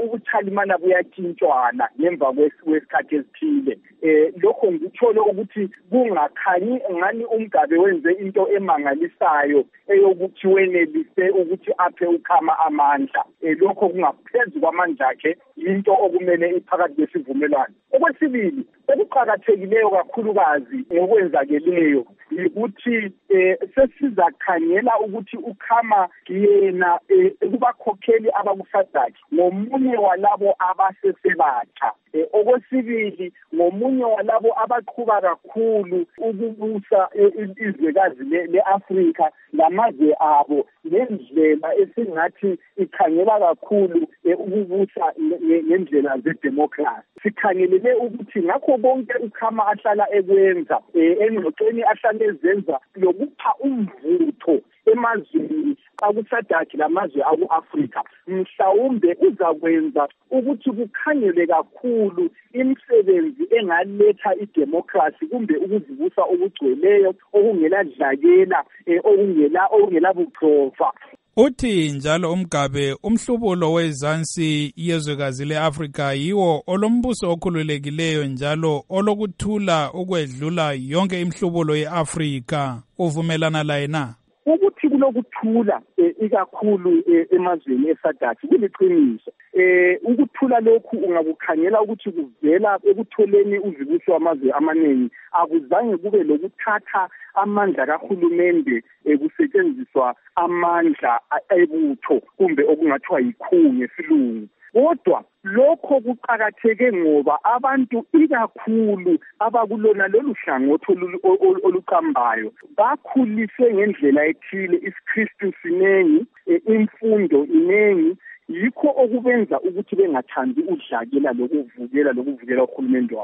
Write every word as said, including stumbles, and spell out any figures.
ubuthalimana buyatshintshwana ngemva kwesikhathi esithile. Eh lokho ngithole ukuthi kungakhanyi ngani uMgabe wenze into emangalisayo eyokuthi wenelise ukuthi aphe ukhama amandla. Eh lokho kungaphezulu kwamandla akhe into okumele iphakathi kwesivumelwano. Okwesibili, okuqhakathekileyo kakhulukazi ngokwenzakeleyo ukuthi eh sesizakhangela ukuthi ukhama yena kubakhokheli abakusadaki ngomunye walabo abasesebatsha. Okwesibili, ngomunye walabo abaqhuba kakhulu ukubusa izwekazi leAfrika lamazwe abo ngendlela esingathi ikhangela kakhulu ukubusa ngendlela zedemocracy. Sikhangelele ukuthi ngakho bonke ukhama ahlala ekwenza engxoxweni ahlala ezenza lokupha umvutho emazweni akusadaki lamazwe aku-Afrika mhlawumbe uzakwenza ukuthi kukhangele kakhulu imisebenzi engaletha idemocracy kumbe ukuzibusa okugcweleyo okungeladlakela okungela okungela buqhofa. Uthi njalo uMgabe umhlubulo wezansi yezwekazi leAfrika yiwo olombuso okhululekileyo njalo olokuthula ukwedlula yonke imhlubulo yeAfrika. Uvumelana laye na? Ukuthi kulokuthula ikakhulu emazweni esadaki kuliqiniso. Eh ukuthula lokhu ungakukhangela ukuthi kuvela ekutholeni uzibuso wamazwe amaningi akuzange kube lokuthatha amandla kahulumende ekusetshenziswa amandla ebutho kumbe okungathiwa yikhulu ngesilungu. Kodwa lokho kuqakatheke ngoba abantu ikakhulu abakulona lolu hlangothi oluqambayo bakhuliswe ngendlela ethile, isiKristu sinengi, imfundo inengi, yikho okubenza ukuthi bengathandi udlakela lokuvukela lokuvukela uhulumende wabo.